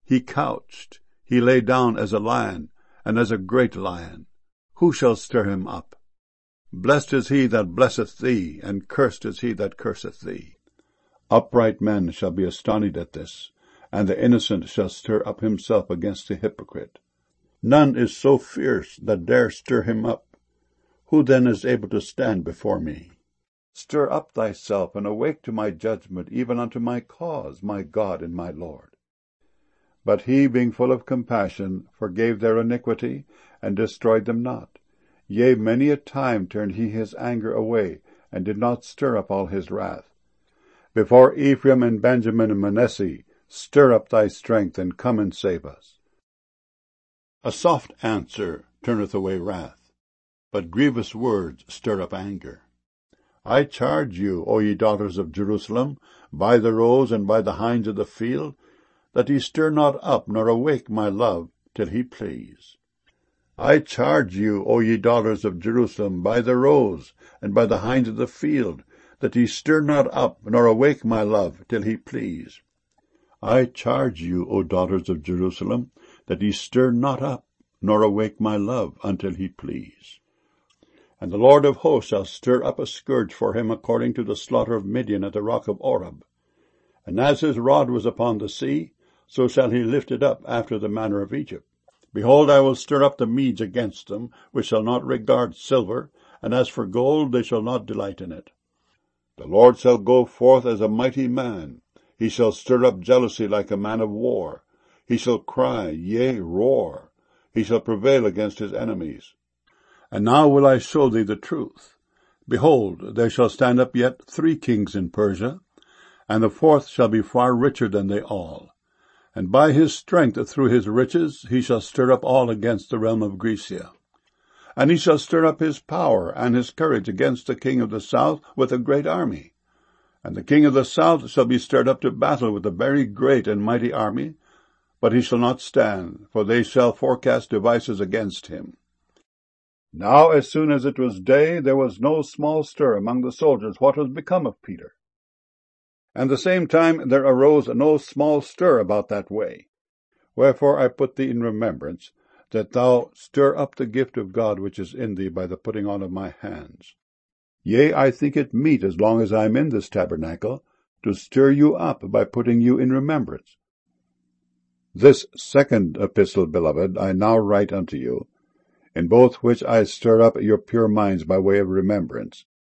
He couched, he lay down as a lion, and as a great lion. Who shall stir him up? Blessed is he that blesseth thee, and cursed is he that curseth thee. Upright men shall be astonished at this, and the innocent shall stir up himself against the hypocrite. None is so fierce that dare stir him up. Who then is able to stand before me? Stir up thyself, and awake to my judgment, even unto my cause, my God and my Lord. But he, being full of compassion, forgave their iniquity, and destroyed them not. Yea, many a time turned he his anger away, and did not stir up all his wrath. Before Ephraim and Benjamin and Manasseh, stir up thy strength, and come and save us. A soft answer turneth away wrath, but grievous words stir up anger. I charge you, O ye daughters of Jerusalem, by the roes and by the hinds of the field, that ye stir not up nor awake my love till he please. I charge you, O ye daughters of Jerusalem, by the roes and by the hinds of the field, that ye stir not up nor awake my love till he please. I charge you, O daughters of Jerusalem, that ye stir not up nor awake my love until he please. And the Lord of hosts shall stir up a scourge for him according to the slaughter of Midian at the rock of Oreb. And as his rod was upon the sea, so shall he lift it up after the manner of Egypt. Behold, I will stir up the Medes against them, which shall not regard silver, and as for gold, they shall not delight in it. The Lord shall go forth as a mighty man. He shall stir up jealousy like a man of war. He shall cry, yea, roar. He shall prevail against his enemies. And now will I show thee the truth. Behold, there shall stand up yet 3 kings in Persia, and the 4th shall be far richer than they all. And by his strength through his riches he shall stir up all against the realm of Grecia. And he shall stir up his power and his courage against the king of the south with a great army. And the king of the south shall be stirred up to battle with a very great and mighty army, but he shall not stand, for they shall forecast devices against him. Now as soon as it was day, there was no small stir among the soldiers what was become of Peter. And the same time there arose no small stir about that way. Wherefore I put thee in remembrance, that thou stir up the gift of God which is in thee by the putting on of my hands. Yea, I think it meet, as long as I am in this tabernacle, to stir you up by putting you in remembrance. This 2nd epistle, beloved, I now write unto you, in both which I stir up your pure minds by way of remembrance,